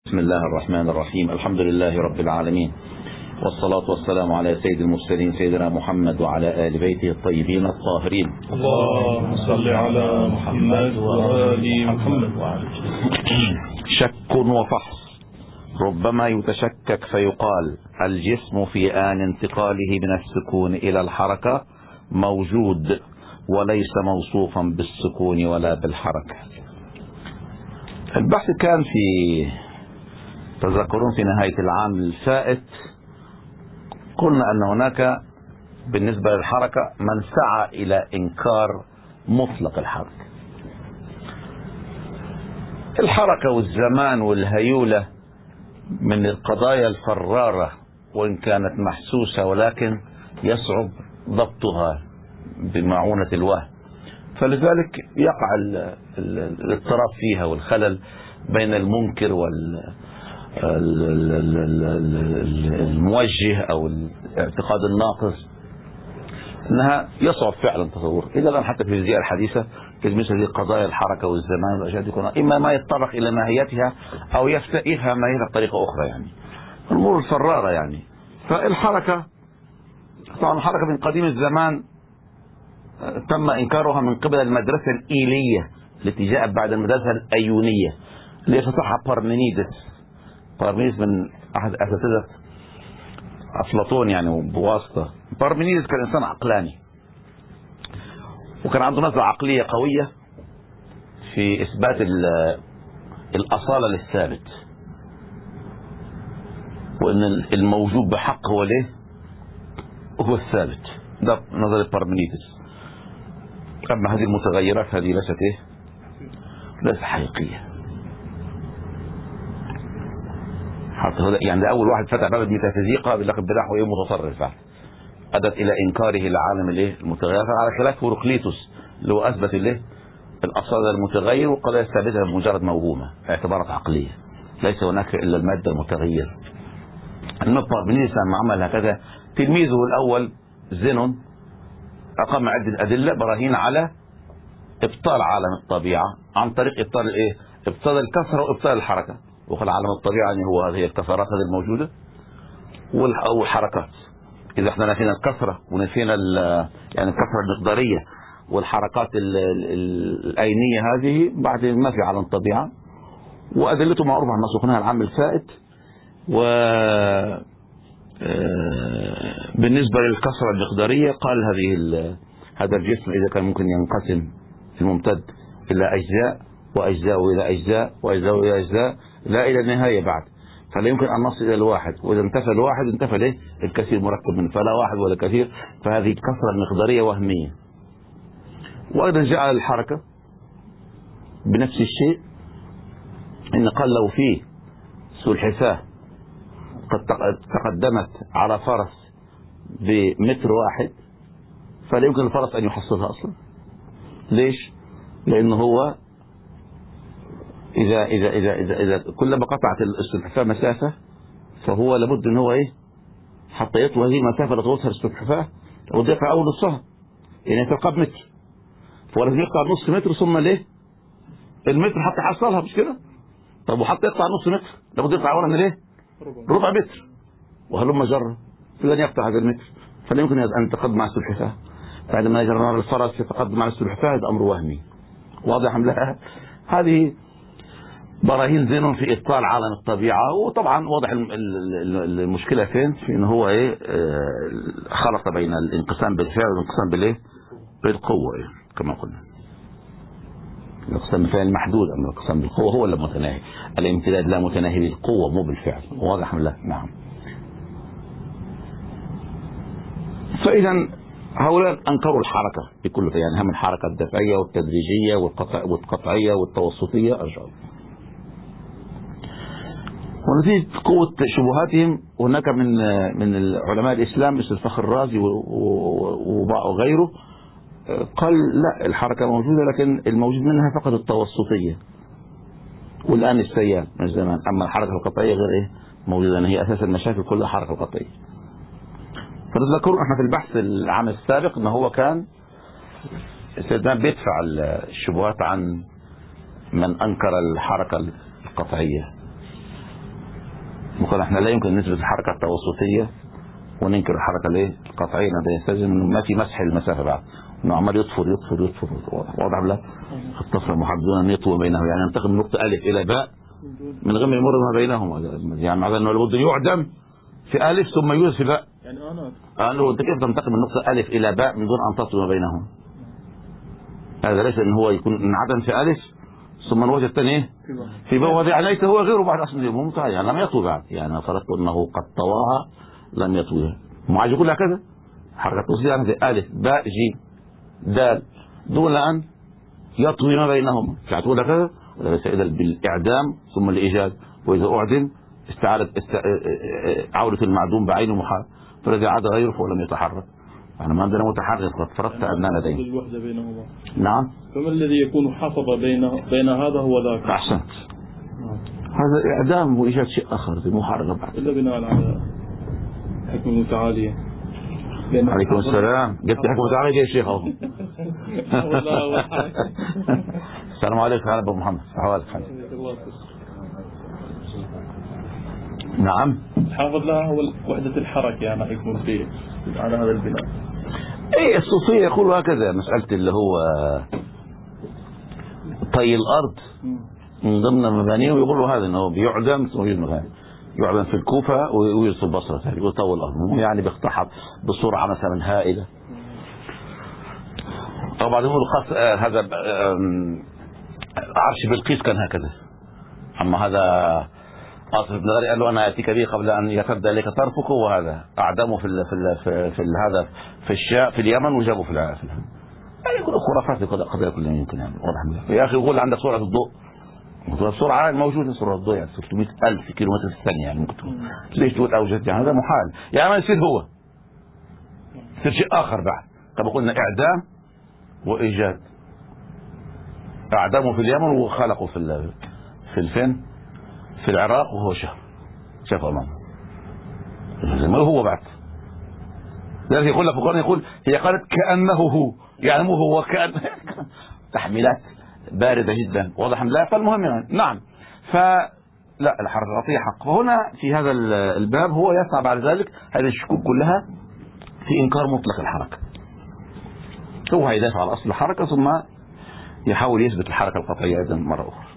بسم الله الرحمن الرحيم. الحمد لله رب العالمين، والصلاة والسلام على سيد المرسلين سيدنا محمد وعلى آل بيته الطيبين الطاهرين. اللهم صل على محمد وآل محمد. شك وفحص. ربما يتشكك فيقال الجسم في آن انتقاله من السكون إلى الحركة موجود وليس موصوفا بالسكون ولا بالحركة. البحث كان في، تذكرون في نهاية العام الفائت قلنا أن هناك بالنسبة للحركة من سعى إلى إنكار مطلق الحركة. الحركة والزمان والهيولة من القضايا الفرارة وإن كانت محسوسة، ولكن يصعب ضبطها بمعونة الوهم، فلذلك يقع الاضطراب فيها والخلل بين المنكر والموجه أو الاعتقاد الناقص، أنها يصعب فعلا تصور. إذا الآن حتى في الفيزياء الحديثة مثل هذه قضايا الحركة والزمان والأشياء يكون إما ما يتطرق إلى ماهيتها أو يفهم ماهيتها بطريقة أخرى، يعني الأمور الفرارة يعني. فالحركة طبعا الحركة من قديم الزمان تم إنكارها من قبل المدرسة الإيلية التي جاءت بعد المدرسة الأيونية اللي فتحها بارمينيدس من أحد أساتذة أفلاطون يعني بواسطة. بارمينيدس كان إنسان عقلاني وكان عنده نظرة عقلية قوية في إثبات الأصالة للثابت، وأن الموجود بحق هو ليه هو الثابت. ده نظرية بارمينيدس. أما هذه المتغيرات هذه ليست حقيقية. يعني ده أول واحد فتح باب الميتافيزيقا باللقب بتاعه إيه متصرف، أدت إلى إنكاره العالم المتغير، على خلاف هيروكليتوس اللي هو أثبت الأصالة المتغير والقضايا الثابتة مجرد موهومة اعتبارات عقلية، ليس هناك إلا المادة المتغير. أما بارمينيدس لما عمل هكذا تلميذه الأول زينون أقام عدة أدلة براهين على إبطال عالم الطبيعة عن طريق إبطال الكسرة وإبطال الحركة. وقال عالم الطبيعة يعني هو هذه الكسرات هذه الموجودة والحركات. إذا احنا نفينا الكسرة ونفينا يعني الكسرة المقدارية والحركات الأينية هذه بعد ما في عالم الطبيعة، وأدلته معروفة عن سخنها العام الفائت. و بالنسبة للكسرة المقدارية قال هذا الجسم إذا كان ممكن ينقسم في الممتد إلى أجزاء وأجزاء إلى أجزاء وأجزاء إلى أجزاء لا إلى النهاية بعد، فلا يمكن أن نصل إلى الواحد، وإذا انتفى الواحد انتفى الكثير مركب منه، فلا واحد ولا كثير، فهذه الكسرة المقدارية وهمية. وأيضا جاء الحركة بنفس الشيء، إن قال لو في سلحفاة قد تقدمت على فرس بمتر واحد فلا يمكن الفرس أن يحصلها أصلا. ليش؟ لأنه هو إذا كلما قطعت السلحفاة مسافة فهو لابد أن هو حتى يطوى هذه المسافة لتوصل السلحفاة لابد يقطع أول نصها، يعني ترقب متر، فهو لازم يقطع نص متر ثم المتر حتى يحصلها، مش كده؟ طب وحتى يقطع نص متر لابد يقطع أولا ربع متر، وهلما جرة لن يقطع هذا المتر، فلا يمكن أن يتقدم مع السلحفاة. بعدما يجرى الفرس يتقدم مع السلحفاة هذا أمر وهمي واضح أم لا؟ هذه براهين زينون في إبطال عالم الطبيعة. وطبعا واضح المشكلة فين، في إن هو خلط بين الانقسام بالفعل والانقسام بالقوة كما قلنا. الانقسام بالفعل محدود، أما الانقسام بالقوة هو المتناهي. الامتداد لا متناهي بالقوة مو بالفعل. واضح أم لا؟ نعم. فإذا هؤلاء أنكروا الحركة بكل، يعني هم الحركة الدفعية والتدريجية والقطعية والتوسطية أرجع. ونتيجة قوة شبهاتهم هناك من العلماء الإسلام مثل الفخر الرازي وغيره قال لا، الحركة موجودة لكن الموجود منها فقط التوسطية والآن السيال من زمان، أما الحركة القطعية غير موجودة، لأن هي أساس المشاكل كلها حركة قطعية. فتذكرون احنا في البحث العام السابق ان هو كان سيدنا بيدفع الشبهات عن من انكر الحركة القطعية، قال احنا لا يمكن نثبت الحركة التوسطية وننكر الحركة الايه القطعية. ده يستلزم ما في مسح المسافة بعد، انه عمال يطفر واضح لا الطفر المحددون ان يطوي بينه، يعني ينتقل من نقطة ألف إلى باء من غير ما يمر ما بينهما، يعني معناه انه لابد يعدم في ألف ثم يوجد في باء. يعني قالوا انت كيف تنتقل من نقطة ألف إلى باء من دون أن تطوي ما بينهما؟ هذا ليس ان هو يكون انعدم في ألف ثم الوجه الثاني ايه في باء، وهذا يعني ليس هو غيره بعد اصلا ممتع، يعني لم يطوي بعد، يعني فرضت انه قد طواها لم يطويها. ما عايز يقول هكذا حركة توصيل يعني زي ألف باء جيم دال دون أن يطوي ما بينهما، فتقول هكذا وليس إذا بالإعدام ثم الإيجاد، وإذا أعدم عودة المعدوم بعينه محال، فالذي عاد غيره فهو لم يتحرك. يعني ما عندنا متحرك، قد فرضت أننا لدينا الوحدة بينهما. نعم. فما الذي يكون حصب بين هذا وذاك؟ أحسنت. هذا إعدام وإيجاد شيء آخر زي محرك بعد. إلا بناء على حكم المتعالية. عليكم السلام. قلت حكم المتعالية يا شيخ أهو. السلام عليكم يا أبو محمد. أحوالك حالك. نعم. حافظ لها هو وحدة الحركة يعني يكون فيه على هذا البناء. ايه الصوفية يقولوا هكذا، مسألة اللي هو طي الأرض من ضمن مبانيه، ويقولوا هذا انه بيعدم ثم يوجد مكان، يعدم في الكوفة ويوجد في البصرة، يقول طول الأرض يعني بيقتحم بسرعة مثلا هائلة. طبعا يقول خاص هذا عرش بلقيس كان هكذا. أما هذا آصف بن غري قال له أنا أتيك به قبل أن يرتد إليك طرفك، وهذا أعدمه في هذا في الشاء في اليمن وجابه في العالم. يعني يقول خرافات قضايا كلها يمكن يعني واضح. يا أخي يقول عندك سرعة الضوء، السرعة موجودة، سرعة الضوء يعني 600,000 كيلومتر في الثانية، يعني ممكن ليش تقول أوجد؟ يعني هذا محال، يعني ما يصير هو يصير شيء آخر بعد. طب قلنا إعدام وإيجاد، أعدمه في اليمن وخلقه في الفين في العراق وهو شاف أمامه ما هو بعد. لذلك يقول لك في القرآن، يقول هي قالت كأنه هو، يعني مو هو كأن تحميلات باردة جدا واضح لا. فالمهم يعني نعم، فلا الحركة حق. فهنا في هذا الباب هو يسعى بعد ذلك هذه الشكوك كلها في إنكار مطلق الحركة. هو هيدافع على أصل الحركة ثم يحاول يثبت الحركة القطعية أيضا مرة أخرى.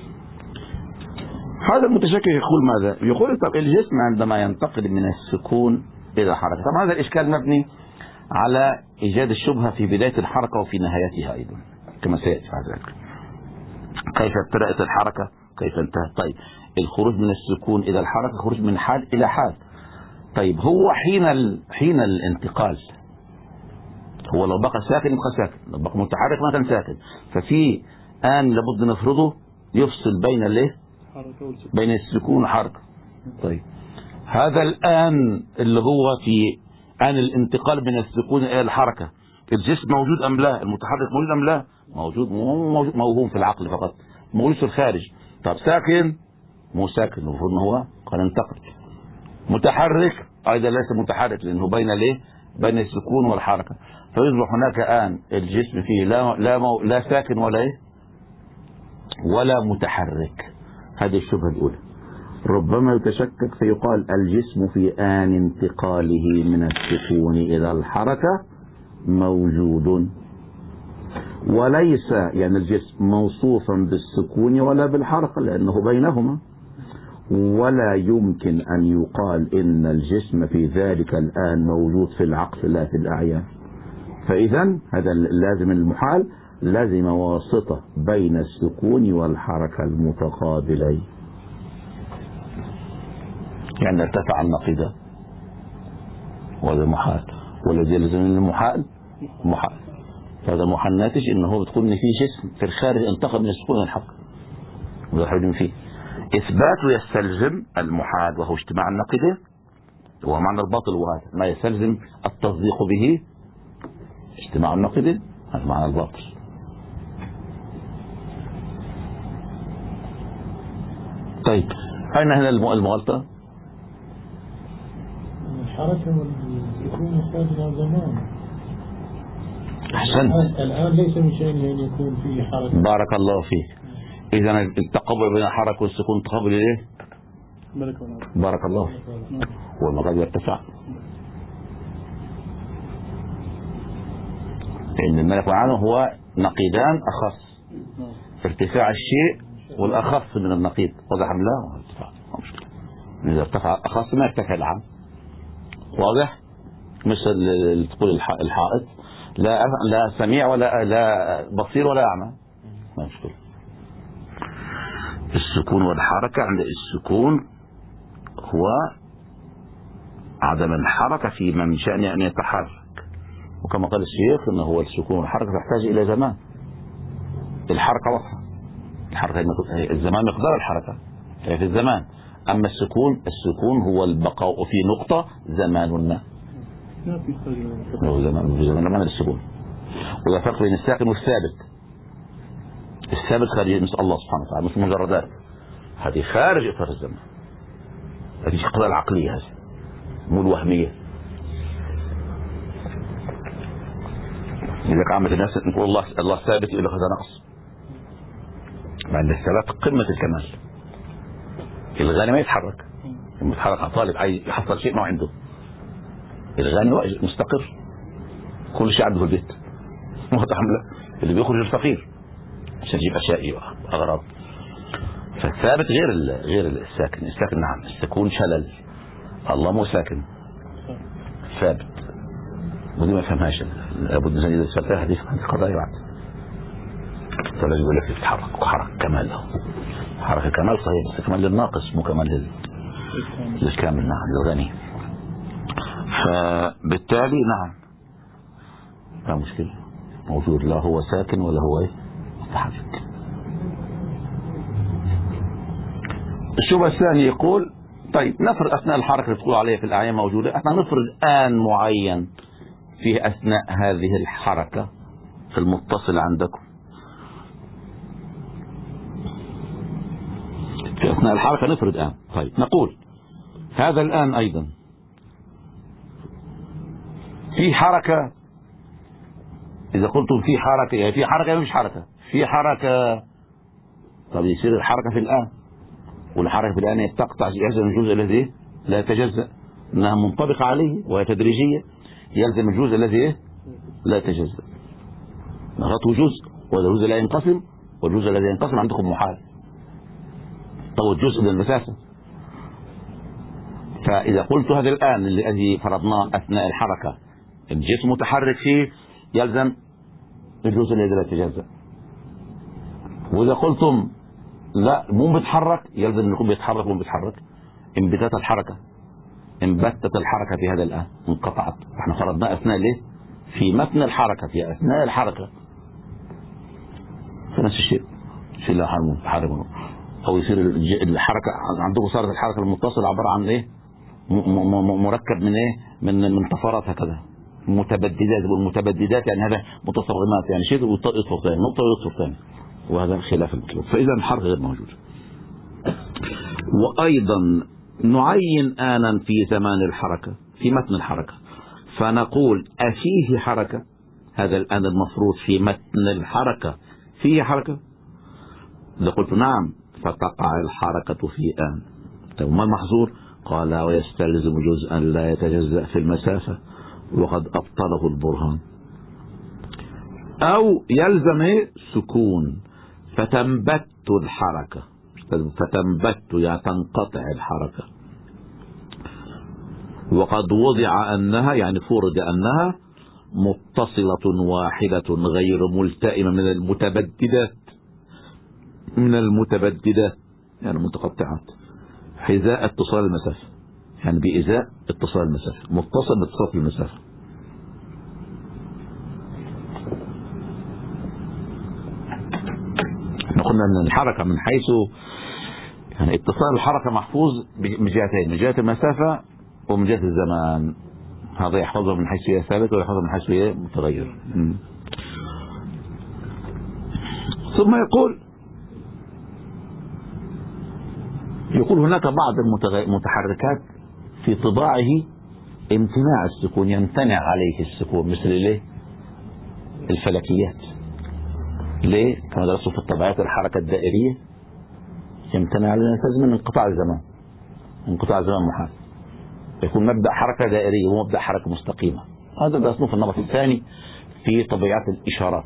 هذا المتشكك يقول ماذا؟ يقول طب الجسم عندما ينتقل من السكون إلى الحركة، طبعا هذا الإشكال مبني على إيجاد الشبهة في بداية الحركة وفي نهايتها أيضا كما سيأتي بعد ذلك. كيف ابتدأت الحركة؟ كيف انتهت؟ طيب الخروج من السكون إلى الحركة خروج من حال إلى حال. طيب هو حين الانتقال هو لو بقى ساكن يبقى ساكن، لو بقى متحرك ما كان ساكن، ففي آن لابد نفرضه يفصل بين السكون والحركة. طيب هذا الآن اللي هو في آن الانتقال من السكون إلى الحركة، الجسم موجود أم لا؟ المتحرك موجود أم لا؟ موجود. موهوم في العقل فقط، موجود في الخارج. طب ساكن مو ساكن، المفروض هو قد انتقل. متحرك أيضا ليس متحرك لأنه بين السكون والحركة، فيصبح هناك آن الجسم فيه لا ساكن ولا متحرك. هذه الشبهة الأولى. ربما يتشكك فيقال الجسم في آن انتقاله من السكون إلى الحركة موجود، وليس يعني الجسم موصوفا بالسكون ولا بالحركة لأنه بينهما، ولا يمكن أن يقال إن الجسم في ذلك الآن موجود في العقل لا في الأعيان. فإذا هذا لازم المحال لازم واسطة بين السكون والحركة المتقابلين، يعني ارتفع النقيضة وهذا محال، والذي يلزم المحال محال. هذا محال ناتج انه بتكون ان في جسم في الخارج انتقل من السكون الى الحركة، وده حاجة فيه اثباته يستلزم المحال وهو اجتماع النقيضين، وهو معنى الباطل، وهذا ما يستلزم التصديق به اجتماع النقيضين، هذا معنى الباطل. طيب أين هنا المغالطة؟ الحركة والسكون محتاج إلى زمان. أحسنت. الآن ليس من شأن أن يكون فيه حركة. بارك الله فيك. إذا التقابل بين الحركة والسكون تقابل إيه؟ بارك الله فيك. والمقام يرتفع، لأن الملك والعالم هو نقيضان أخص، ارتفاع الشيء والأخص من النقيض، واضح أم لا؟ ارتفاع مشكلة، إذا ارتفع أخص ما ارتفع العام، واضح؟ مثل تقول الحائط لا سميع ولا لا بصير ولا أعمى، ما مشكلة. السكون والحركة، عند السكون هو عدم الحركة في من شأن أن يتحرك، وكما قال الشيخ أنه هو السكون والحركة تحتاج إلى زمان. الحركة واضحة، الحركة الزمان مقدار الحركة في الزمان، أما السكون هو البقاء في نقطة زمان ما، زمان السكون. ولا فرق بين الساكن والثابت. الثابت خارج مثل الله سبحانه وتعالى، مش مجردات، هذه خارج إطار الزمان، هذه قضايا العقلية، هذه مو الوهمية. إذا عامة الناس نقول الله ثابت إلى هذا نقص، مع أن الثبات قمة الكمال. الغني ما يتحرك، لما يتحرك طالب عايز يحصل شيء ما عنده، الغني مستقر، كل شيء عنده في البيت، اللي بيخرج الفقير عشان يجيب أشياء أغراض. فالثابت غير الساكن. الساكن نعم، السكون شلل، الله مو ساكن، ثابت، ودي ما فهمهاش لابد من إذا سألتها هذه قضايا بعد، فلا يقول لك تتحرك وحرك كمال له، حركة كمال صحيح، بس كمال للناقص مو كمال للكامل، نعم للغني. فبالتالي نعم لا مشكلة موجود، لا هو ساكن ولا هو متحرك. الشبهة الثانية يقول طيب نفرض أثناء الحركة اللي تقول عليها في الأعيان موجودة، احنا نفرض آن معين في أثناء هذه الحركة في المتصل عندكم، في أثناء الحركة نفرض آن. طيب نقول هذا الآن أيضا في حركة، إذا قلتم في حركة يعني في حركة مش حركة، في حركة، طب يصير الحركة في الآن، والحركة في الآن تقطع يلزم الجزء الذي لا يتجزأ، إنها منطبقة عليه وهي تدريجية، يلزم الجزء الذي لا يتجزأ. نغطوا جزء والجزء لا ينقسم، والجزء الذي ينقسم عندكم محال، طب الجزء من المسافة. فإذا قلت هذا الآن الذي فرضناه أثناء الحركة الجسم متحرك فيه يلزم الجزء الذي لا يتجزأ، وإذا قلتم لا مو بيتحرك يلزم أن يكون بيتحرك ومو بيتحرك. انبتت الحركة في هذا الآن، انقطعت. احنا فرضنا أثناء ليه؟ في متن الحركة، في أثناء الحركة، فنفس الشيء شيء لا حرمه، أو يصير الحركة عندكم صارت الحركة المتصلة عبارة عن إيه؟ مركب من إيه؟ من طفرات هكذا متبددات، والمتبددات يعني هذا متصرمات، يعني شيء يطفر ثاني، نقطة ويطفر ثاني، وهذا خلاف المطلوب. فإذا الحركة غير موجودة. وأيضا نعين آنا في زمان الحركة في متن الحركة، فنقول أفيه حركة؟ هذا الآن المفروض في متن الحركة فيه حركة؟ إذا قلت نعم فتقع الحركة في آن. طيب ما المحظور؟ قال ويستلزم جزءا لا يتجزأ في المسافة وقد أبطله البرهان. أو يلزم سكون فتنبت الحركة، فتنبت يعني تنقطع الحركة، وقد وضع أنها يعني فرض أنها متصلة واحدة غير ملتئمة من المتبددات يعني متقطعات، حذاء اتصال المسافة، يعني بإزاء اتصال المسافة، متصل باتصال المسافة. احنا قلنا ان الحركة من حيث يعني اتصال الحركة محفوظ من جهتين، من جهة المسافة ومن جهة الزمان، هذا يحفظه من حيث هي ثابت ويحفظه من حيث هي متغير. ثم يقول هناك بعض المتحركات في طباعه امتناع السكون، يمتنع عليه السكون، مثل ليه؟ الفلكيات. ليه؟ كما درسوا في الطبيعات الحركة الدائرية يمتنع عليها من انقطاع الزمان، انقطاع الزمان محال. يكون مبدأ حركة دائرية ومبدأ حركة مستقيمة. هذا بيصنف النمط الثاني في طبيعة الإشارات.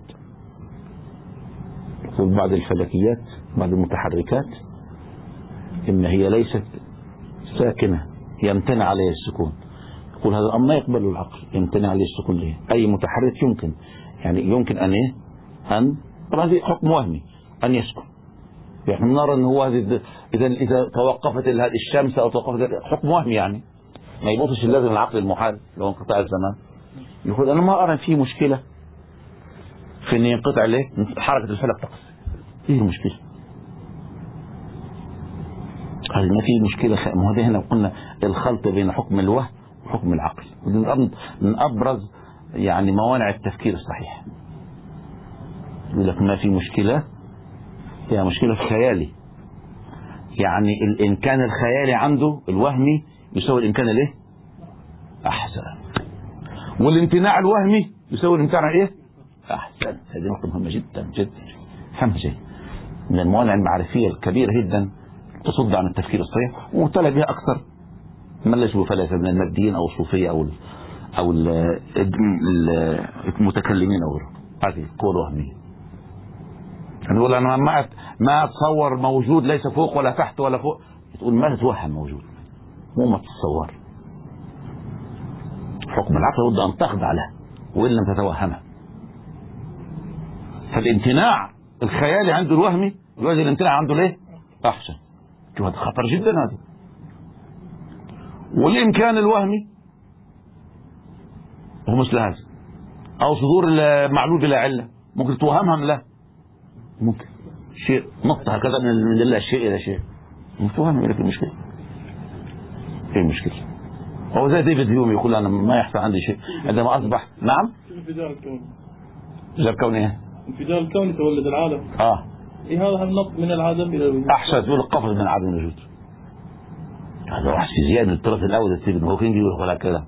يقول بعض الفلكيات، بعض المتحركات، إن هي ليست ساكنة يمتنع عليها السكون. يقول هذا الأمر لا يقبله العقل، يمتنع عليه السكون ليه؟ أي متحرك يمكن، يعني يمكن أن إيه؟ طبعا هذه حكم وهمي أن يسكن. يعني نرى أن هو هذه إذا توقفت الشمس أو توقفت حكم وهمي، يعني ما يبطش اللازم العقل المحال لو انقطاع الزمان. يقول أنا ما أرى فيه مشكلة في أن ينقطع ليه؟ حركة الفلك تقص. إيه المشكلة؟ قال ما في مشكلة. ما هو هنا قلنا الخلط بين حكم الوهم وحكم العقل، من أبرز يعني موانع التفكير الصحيح. يقول لك ما في مشكلة، هي مشكلة في خيالي. يعني الإمكان الخيالي عنده الوهمي يساوي الإمكان الايه؟ أحسن. والامتناع الوهمي يساوي الامتناع ايه؟ أحسن. هذه نقطة مهمة جدا جدا، فهمها شيء من الموانع المعرفية الكبيرة جدا تصد عن التفكير الصحيح، ومبتلى بها أكثر من لا يشبه فلاسفة من الماديين أو الصوفية أو المتكلمين أو غيرهم. هذه القوة الوهمية. نقول أنا ما أتصور موجود ليس فوق ولا تحت ولا فوق. تقول ما تتوهم موجود، مو ما تتصور. حكم العقل بد أن تخضع له وإن لم تتوهمه. فالامتناع الخيالي عنده الوهمي يوازي الامتناع عنده ليه؟ أحسن. هذا خطر جدا هذا. والإمكان الوهمي هو مثل هذا، أو صدور المعلول بلا علة ممكن توهمها لا، ممكن شيء نط هكذا من الله شيء إلى شيء متوهم. لك المشكلة ايه المشكلة؟ هو زي ديفيد هيوم يقول أنا ما يحصل عندي شيء عندما أصبح. نعم، انفجار الكون. انفجار الكون ايه؟ انفجار الكون تولد العالم. ايه هذا النط من العدم إلى الوجود. أحسن. تقول القفز من عدم الوجود. هذا واحد فيزيائي من الطرف الأول ستيفن هوكينج يقول لك كده.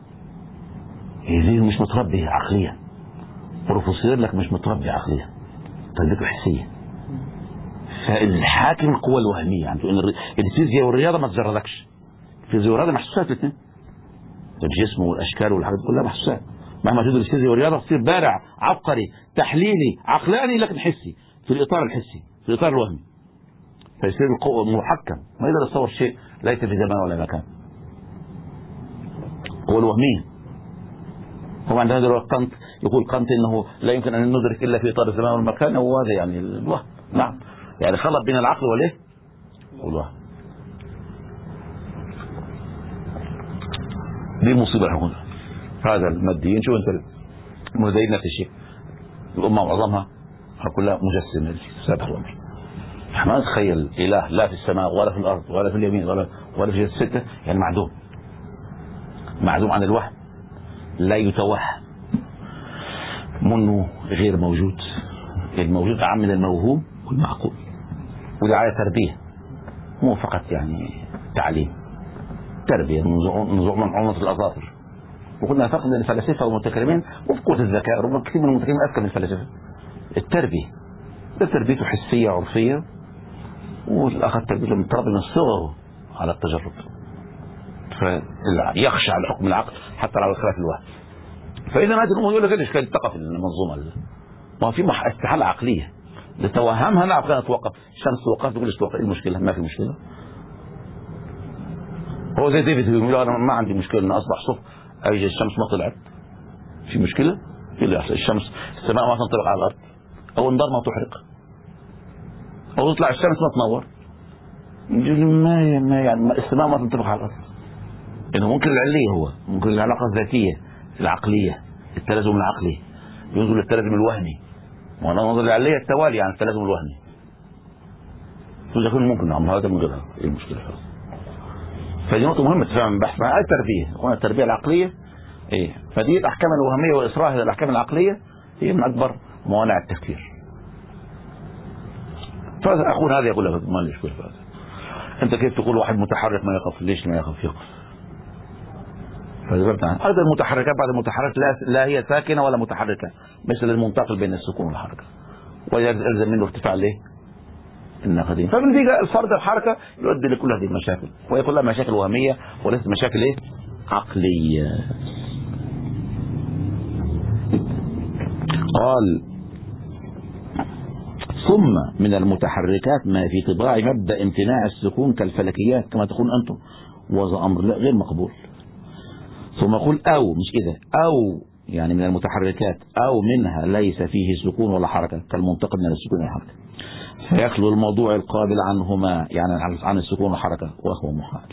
إيه مش متربي عقليا، بروفيسور لك مش متربي عقليا، تربيته حسية. فالحاكم القوى الوهمية عنده إن الفيزياء والرياضة ما تجردكش. الفيزياء والرياضة محسوسات الاثنين، الجسم والأشكال والحاجات كلها محسوسات. مهما تدرس الفيزياء والرياضة تصير بارع عبقري تحليلي عقلاني لكن حسي في الإطار الحسي في الإطار الوهمي. فيصير القوة محكم ما يقدر يتصور شيء ليس في زمان ولا مكان. هو الوهمية. طبعا هذا كانت يقول كانت انه لا يمكن ان ندرك الا في اطار الزمان والمكان، وهذا يعني الوهم. نعم، يعني خلط بين العقل والايه؟ والوهم. دي المصيبه هنا. هذا الماديين شو انت مزيد نفس الشيء. الامه معظمها كلها مجسمه سابق الامر. ما نتخيل اله لا في السماء ولا في الارض ولا في اليمين ولا في السته، يعني معدوم عن الوهم، لا يتوهم، منه غير موجود. الموجود أعم من الموهوم والمعقول. ودعاية تربية مو فقط يعني تعليم، تربية من عنصر الأظافر. وقلنا فقط الفلاسفة والمتكلمين وفقوة الذكاء، ربما كثير من المتكلمين أذكى من الفلاسفة. التربية تربيته حسية عرفية، والأخذ تربيته من من الصغر على التجرب، فيخشى على حكم العقل حتى على خلاف الوهم. فإذا هذه الأمور يقول لك ايش كانت تقف المنظومة؟ ما في استحالة عقلية لتوهمها. نعم كانت توقف الشمس، توقف تقول ايش توقف؟ ايه المشكلة؟ ما في مشكلة. هو زي ديفيد يقول انا ما عندي مشكلة ان اصبح صبح اجي الشمس ما طلعت، في مشكلة؟ ايه اللي يحصل؟ السماء ما تنطبق على الارض، او النار ما تحرق، او تطلع الشمس ما تنور. ما يعني السماء ما تنطبق على الارض. انه ممكن العلية، هو ممكن العلاقة الذاتية العقلية، التلازم العقلي ينظر للتلازم الوهمي، وانا ننظر العلية التوالي عن التلازم الوهمي. يكون ممكن نعم هذا من غيرها. ايه المشكلة؟ فدي نقطة مهمة تفهم بحث مع التربية. هنا التربية العقلية ايه، فدي الاحكام الوهمية واصرارها الى الاحكام العقلية هي من اكبر موانع التفكير. فاخونا هذا يقول لك ما ليش كل هذا، انت كيف تقول واحد متحرك ما يقف؟ ليش ما يقف؟ هذا المتحركات بعد المتحرك لا هي ساكنة ولا متحركة، مثل المنتقل بين السكون والحركة، ويلزم منه ارتفاع ليه؟ الناقدين. فبالنتيجة الفرض الحركة يؤدي لكل هذه المشاكل، وهي كلها مشاكل وهمية وليست مشاكل ايه؟ عقلية. قال ثم من المتحركات ما في طباع مبدأ امتناع السكون كالفلكيات كما تقول أنتم، وهذا أمر غير مقبول. ثم يقول أو مش كده، أو يعني من المتحركات أو منها ليس فيه سكون ولا حركة كالمنتقل من السكون والحركة، فيخلو الموضوع القابل عنهما يعني عن السكون والحركة وهو محال.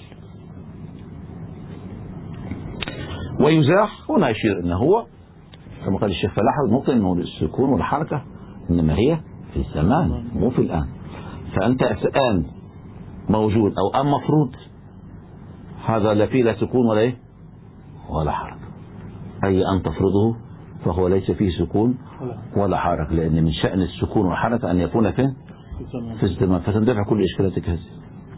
ويزاح هنا يشير أنه هو كما قال الشيخ فلاح النقطة أنه السكون والحركة إنما هي في الزمان مو في الآن. فأنت الآن موجود أو أم مفروض، هذا لا فيه لا سكون ولا إيه ولا حركة. أي أن تفرضه فهو ليس فيه سكون ولا حركة، لأن من شأن السكون والحركة أن يكون فين في الزمان، فتندفع كل إشكالاتك هذه.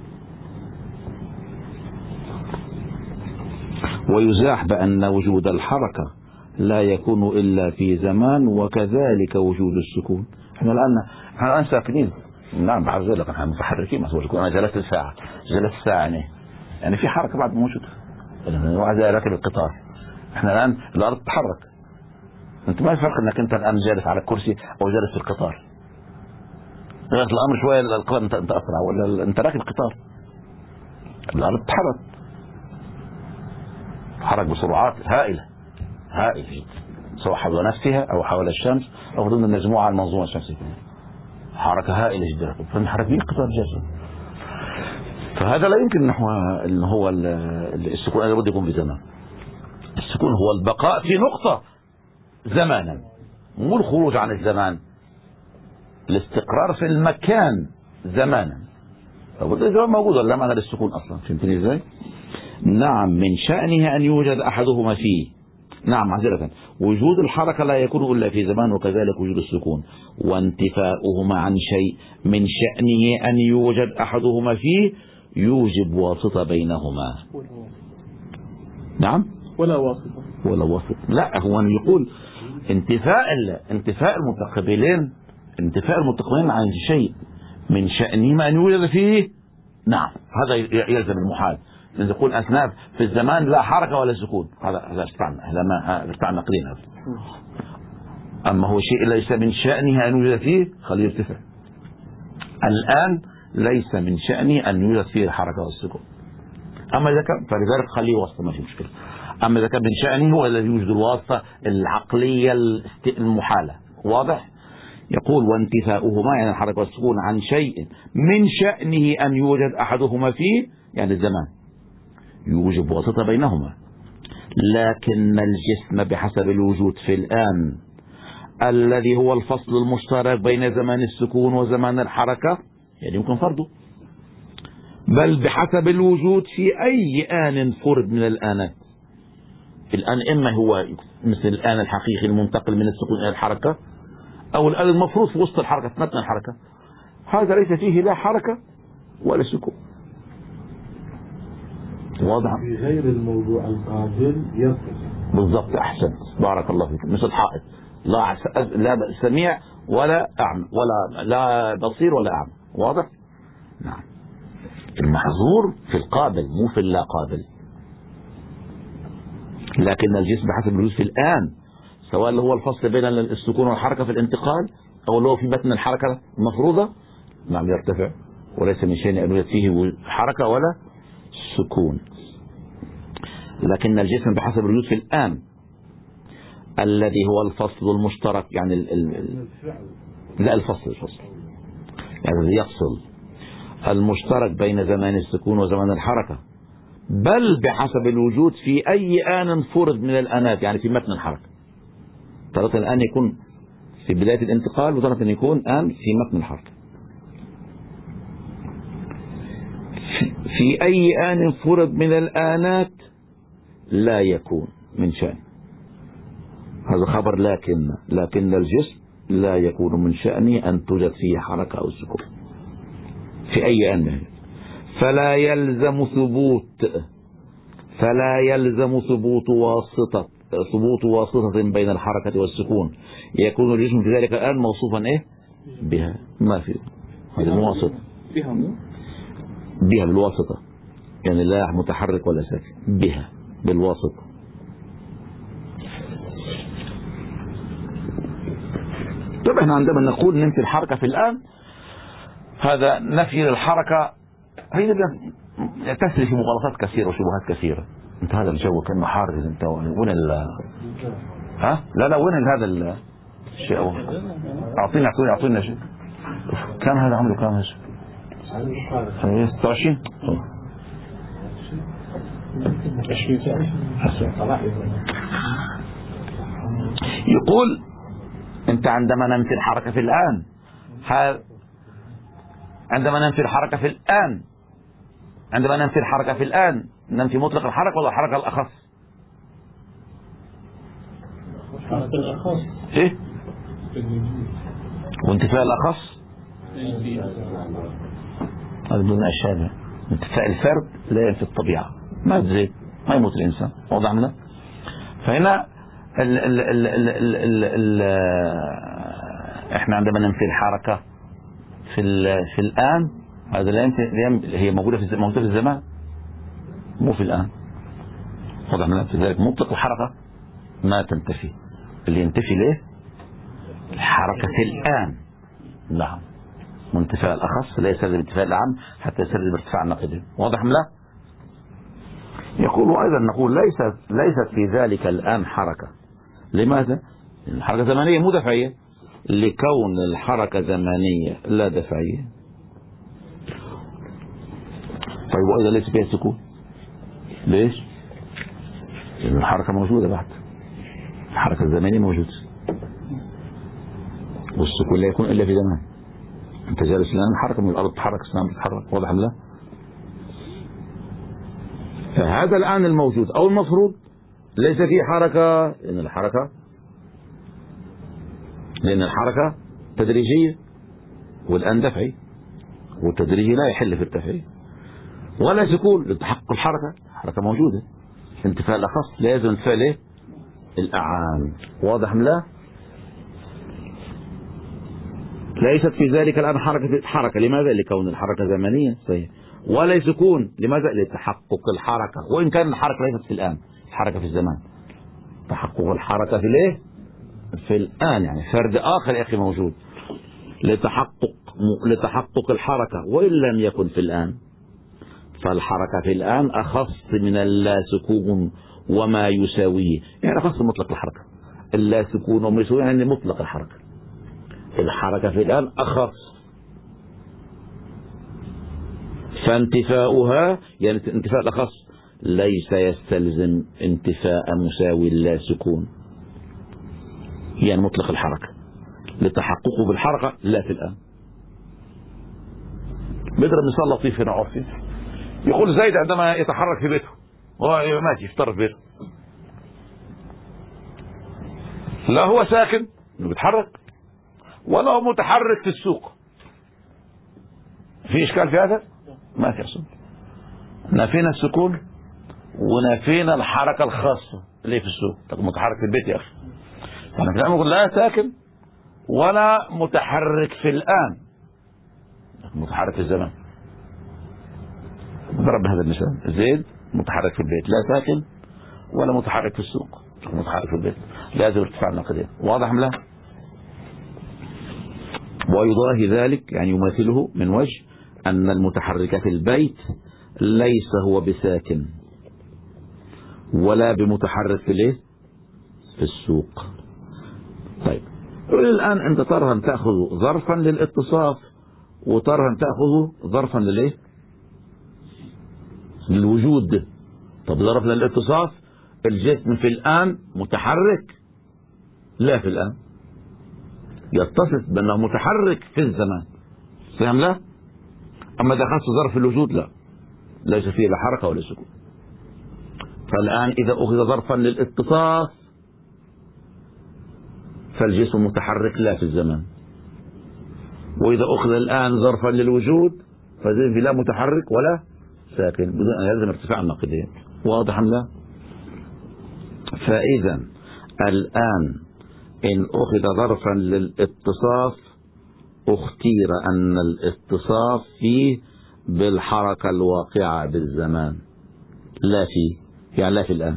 ويزاح بأن وجود الحركة لا يكون إلا في زمان وكذلك وجود السكون. احنا الآن ساكنين، نعم بعرف ذلك احنا متحركين، أنا جلست الساعة يعني في حركة بعد موجودة، واحد راكب القطار، احنا الآن الأرض تتحرك، انت ما الفرق انك انت الآن جالس على الكرسي او جالس في القطار؟ غير الأمر شوية القطار انت أسرع ولا انت راكب القطار، الأرض تتحرك بسرعات هائلة جدا، سواء حول نفسها او حول الشمس او ضمن المجموعة المنظومة الشمسية، حركة هائلة جدا، فمحركين القطار جالسين. فهذا لا يمكن ان هو السكون لابد يكون بزمان. السكون هو البقاء في نقطة زمانا، مو الخروج عن الزمان، الاستقرار في المكان زمانا. الزمان موجود ولا معنى للسكون اصلا؟ فهمتني ازاي؟ نعم من شأنه ان يوجد احدهما فيه. نعم معذرة، وجود الحركة لا يكون الا في زمان وكذلك وجود السكون، وانتفاؤهما عن شيء من شأنه ان يوجد احدهما فيه يوجب واسطة بينهما. نعم ولا واسطة. لا، هو يقول انتفاء المتقابلين عن شيء من شأنهما أن يوجد فيه. نعم هذا يلزم المحال. إذا يقول أثناء في الزمان لا حركة ولا سكون، هذا استعمل نقلين هذا. أما هو شيء ليس من شأنه أن يوجد فيه خليه يرتفع. الآن ليس من شأنه أن يوجد فيه الحركة والسكون، أما إذا كان فلذلك خليه واسطة ما في مشكلة. أما إذا كان من شأنه هو الذي يوجد الواسطة العقلية المحالة. واضح؟ يقول وانتفاؤهما يعني الحركة والسكون عن شيء من شأنه أن يوجد أحدهما فيه يعني الزمان يوجب واسطة بينهما، لكن الجسم بحسب الوجود في الآن الذي هو الفصل المشترك بين زمان السكون وزمان الحركة يعني يمكن فرضه، بل بحسب الوجود في أي آن فرد من الآنات. الآن إما هو مثل الآن الحقيقي المنتقل من السكون إلى الحركة، أو الآن المفروض في وسط الحركة في متن الحركة، هذا ليس فيه لا حركة ولا سكون. واضح؟ في غير الموضوع القابل يصل بالضبط. أحسنت بارك الله فيك. مثل حائط لا سميع ولا أعمى ولا لا بصير ولا أعمى. واضح؟ نعم. المحظور في القابل مو في اللا قابل، لكن الجسم بحسب الوجود في الآن سواء اللي هو الفصل بين السكون والحركة في الانتقال أو اللي هو في متن الحركة المفروضة نعم يرتفع، وليس من شيء أن يوجد فيه حركة ولا سكون. لكن الجسم بحسب الوجود في الآن الذي هو الفصل المشترك يعني لا الفصل يعني يفصل المشترك بين زمان السكون وزمان الحركة، بل بحسب الوجود في أي آن فرض من الآنات يعني في متن الحركة. ترى الآن يكون في بداية الانتقال وترى أن يكون آن في متن الحركة. في أي آن فرض من الآنات لا يكون من شأن هذا خبر، لكن الجسم لا يكون من شأنه أن توجد فيه حركة أو سكون في أي آن منه. فلا يلزم ثبوت واسطة بين الحركة والسكون، يكون الجسم في ذلك الآن موصوفا بها ما في هذه المواسطة بها بالواسطة، يعني لا متحرك ولا ساكن، بها بالواسطة. طب احنا عندما نقول ننفي الحركة في الآن، هذا نفي للحركة، هي تسري في مغالطات كثيرة وشبهات كثيرة. انت هذا الجو كان محارز، انت وين ها؟ لا وين هذا الشيء؟ اعطينا شيء. كم هذا عمره؟ كم هذا؟ 26 يقول انت عندما ننفي الحركة في الآن، عندما ننفي الحركة في الآن ننفي مطلق الحركة ولا الحركة الأخص؟ الحركة الأخص. ايه؟ وانتفاء الأخص هذا بدون أشياء. انتفاء الفرد لا ينفي الطبيعة، ما تزيد ما يموت الإنسان، واضح لنا؟ فهنا احنا عندما ننفي الحركة في الآن، هذا لا ينفي، هي موجودة في الزمان مو في الآن، واضح لنا؟ في ذلك مطلق الحركة ما تنتفي، اللي ينتفي ليه؟ الحركة في الآن. نعم، وانتفاء الأخص لا يستلزم انتفاء العام حتى يستلزم ارتفاع النقيضين، واضح لا؟ يقول أيضا نقول ليست في ذلك الآن حركة. لماذا؟ الحركة زمنية مو دفعية، لكون الحركة زمنية لا دفعية. طيب وإذا ليس فيها سكون؟ ليش؟ لأن الحركة موجودة بعد، الحركة الزمنية موجودة، والسكون لا يكون إلا في زمان. أنت جالس الآن، الحركة من الأرض تتحرك، السماء تتحرك، واضح لا؟ فهذا الآن الموجود أو المفروض ليس فيه حركة، لأن الحركة تدريجية والآن دفعي، والتدريجي لا يحل في الدفعي، ولا سكون لتحقق الحركة موجودة. انتفاء الأخص لا يلزم انتفاء ليه؟ الأعام، واضح لا؟ ليست في ذلك الآن حركة. لماذا؟ لكون الحركة زمنية، صحيح. ولا يكون، لماذا؟ لتحقق الحركة، وإن كان الحركة ليست في الآن، الحركة في الزمان. تحقق الحركة في الايه؟ في الآن، يعني فرد آخر يا أخي موجود لتحقق الحركة، وإن لم يكن في الآن، فالحركة في الآن أخص من اللا سكون وما يساويه، يعني أخص مطلق الحركة. اللا سكون وما يساويه يعني مطلق الحركة. الحركة في الآن أخص، فانتفاؤها يعني انتفاء الأخص ليس يستلزم انتفاء مساوي اللا سكون، يعني مطلق الحركة لتحققه بالحركة لا في الآن. بيضرب مثال لطيف هنا عرفي، يقول زيد عندما يتحرك في بيته، هو ماشي يفطر في بيته، لا هو ساكن انه بيتحرك ولا هو متحرك في السوق. في اشكال في هذا؟ ما في اصلا. نافينا السكون ونافينا الحركة الخاصة اللي في السوق. طب متحرك في البيت يا اخي، فانا في الآن نقول لا ساكن ولا متحرك في الآن، متحرك في الزمان. ضرب هذا المثال، زيد متحرك في البيت، لا ساكن ولا متحرك في السوق، متحرك في البيت لازم ارتفاع النقدين، واضح لا؟ ويضاهي ذلك يعني يماثله من وجه أن المتحرك في البيت ليس هو بساكن ولا بمتحرك في الايه؟ في السوق. طيب الآن أنت ترهن تأخذ ظرفا للاتصاف وترهن تأخذ ظرفا للايه؟ للوجود. طب ظرف للاتصاف، الجسم في الآن متحرك لا في الآن، يتصف بأنه متحرك في الزمان، فهم لا؟ أما إذا خص ظرف الوجود لا، ليس فيه لا حركة ولا سكون. فالآن إذا أخذ ظرفا للاتصاف فالجسم متحرك لا في الزمان، وإذا أخذ الآن ظرفا للوجود فالجسم لا متحرك ولا ساكن بدون أن يلزم ارتفاع النقيضين، واضح أم لا؟ فإذا الآن إن أخذ ظرفا للاتصاف اختير أن الاتصاف فيه بالحركة الواقعة بالزمان، لا فيه، يعني لا في الآن.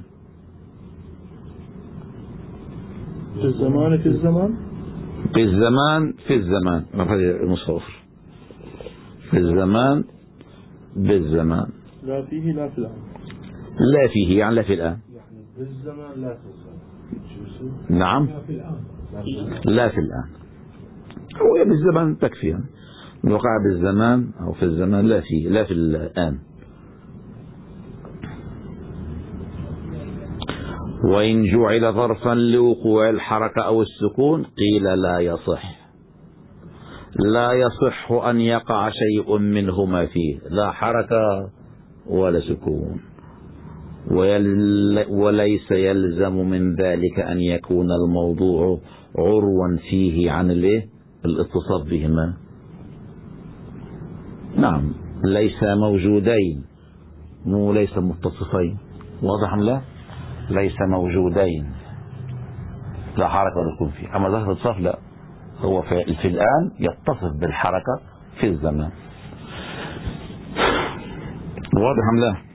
في الزمان في الزمان في الزمان في الزمان، هذه نصف في الزمان بالزمان، لا فيه لا في الآن. لا فيه يعني لا في الآن. يعني بالزمان لا في الزمان. نعم لا في الآن. هو بالزمان تكفي يعني. وقع بالزمان أو في الزمان، لا فيه لا في الآن. وإن جعل ظرفا لوقوع الحركة أو السكون قيل لا يصح. لا يصح أن يقع شيء منهما فيه، لا حركة ولا سكون. وليس يلزم من ذلك أن يكون الموضوع عروا فيه عن الاتصاف بهما. نعم، ليس موجودين، مو ليس متصفين. واضح لا؟ ليس موجودين، لا حركة ولا سكون فيه. أما ظاهر الاتصاف لا، هو في الآن يتصف بالحركة في الزمان. واضح أم لا؟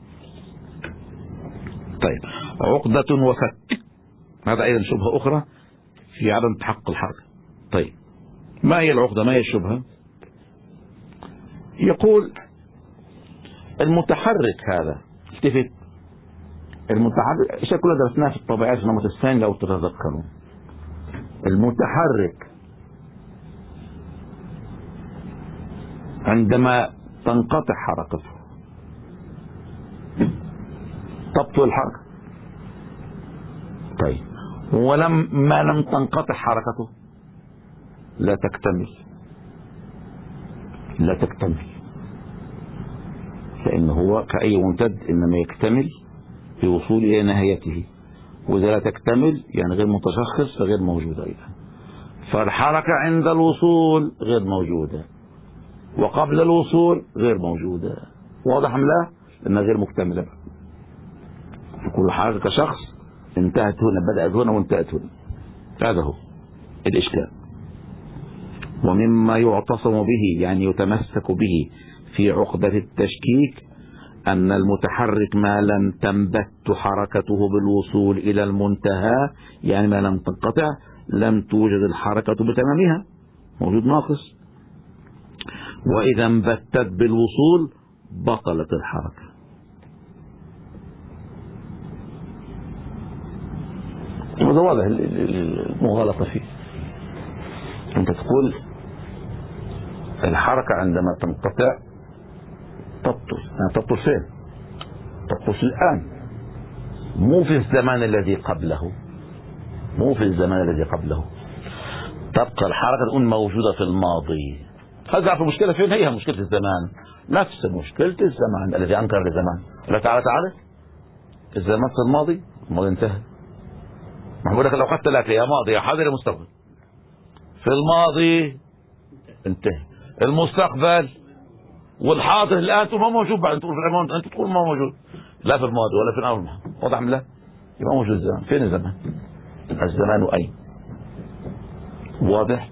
طيب، عقدة وفك، هذا أيضا شبهة أخرى في عدم تحقق الحركة. طيب، ما هي العقدة؟ ما هي الشبهة؟ يقول المتحرك هذا، التفت، المتحرك الشيء كله درسناه في الطبيعات في النمط الثاني لو تتذكرون. المتحرك عندما تنقطع حركته تبطل الحركة. طيب، ما لم تنقطع حركته لا تكتمل، لأنه هو كأي ممتد إنما يكتمل بوصول إلى نهايته، وإذا لا تكتمل يعني غير متشخص فغير موجودة أيضا. فالحركة عند الوصول غير موجودة، وقبل الوصول غير موجودة. واضح أم لا؟ لأنها غير مكتملة. كل حركة كشخص انتهت هنا، بدأت هنا وانتهت هنا. هذا هو الإشكال. ومما يعتصم به يعني يتمسك به في عقدة التشكيك أن المتحرك ما لم تنبت حركته بالوصول إلى المنتهى، يعني ما لم تنقطع، لم توجد الحركة بتمامها، موجود ناقص. وإذا انبتت بالوصول بطلت الحركة. وهذا واضح المغالطة فيه. أنت تقول الحركة عندما تنقطع تبطل، يعني تبطل فين؟ تبطل في الآن، مو في الزمان الذي قبله، تبقى الحركة تكون موجودة في الماضي. هذا في المشكلة فين؟ هي مشكلة الزمان، نفس مشكلة الزمان الذي أنكر الزمان. لا تعرف الزمان في الماضي انتهى. محمود لك لو قلت لك يا ماضي يا حاضر يا مستقبل، في الماضي انتهى. المستقبل والحاضر الآن تقول ما موجود، بعد تقول في العمود أنت تقول ما موجود، لا في الماضي ولا في الأمر. واضح أم لا؟ يبقى موجود الزمان. فين الزمان؟ الزمان أين؟ واضح؟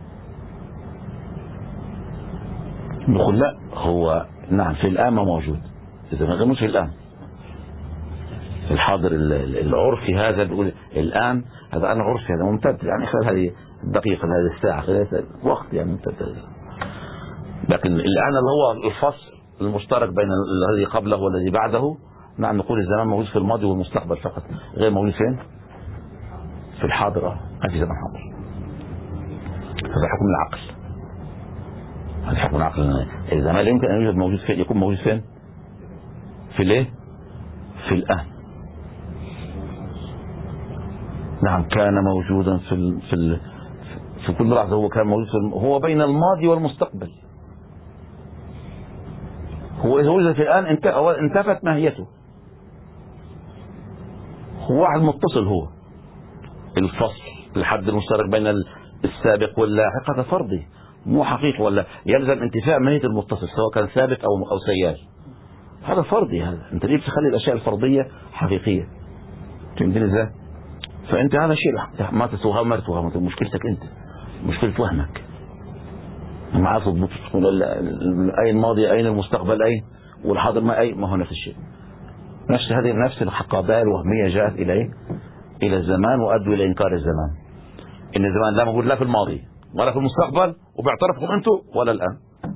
نقول لا، هو نعم في الآن ما موجود، الزمان غير مش في الآن. الحاضر العرفي هذا بيقول الآن، هذا أنا عرفي، هذا ممتد يعني خلال هذه الدقيقة، هذه الساعة، خلال وقت يعني ممتد. لكن الآن اللي هو الفصل المشترك بين الذي قبله والذي بعده، نعم نقول الزمان موجود في الماضي والمستقبل فقط، غير موجود فين؟ في الحاضر. ما في زمان حاضر. هذا حكم العقل. هذا حكم العقل. الزمان لا يمكن أن يوجد موجود فين، يكون موجود فين؟ في الايه؟ في الآن. نعم كان موجودا في كل لحظة، هو كان موجود هو بين الماضي والمستقبل. هو إذا وجد في الآن انتفت ماهيته. هو واحد متصل، هو الفصل الحد المشترك بين السابق واللاحق، هذا فرضي مو حقيقي، ولا يلزم انتفاء ماهية المتصل سواء كان ثابت أو سيال. هذا فرضي. هذا انت ليه بتخلي الأشياء الفرضية حقيقية؟ تفهمتني ازاي؟ فانت هذا شيء ما تفهمته، مشكلتك انت، مشكلة وهمك. معاه تضبط أين الماضي أين المستقبل أين والحاضر ما هو نفس الشيء. نفس القضايا الوهمية جاءت إلى الزمان وأدوا إلى إنكار الزمان. إن الزمان لا موجود لا في الماضي ولا في المستقبل وباعترافكم أنتم ولا الآن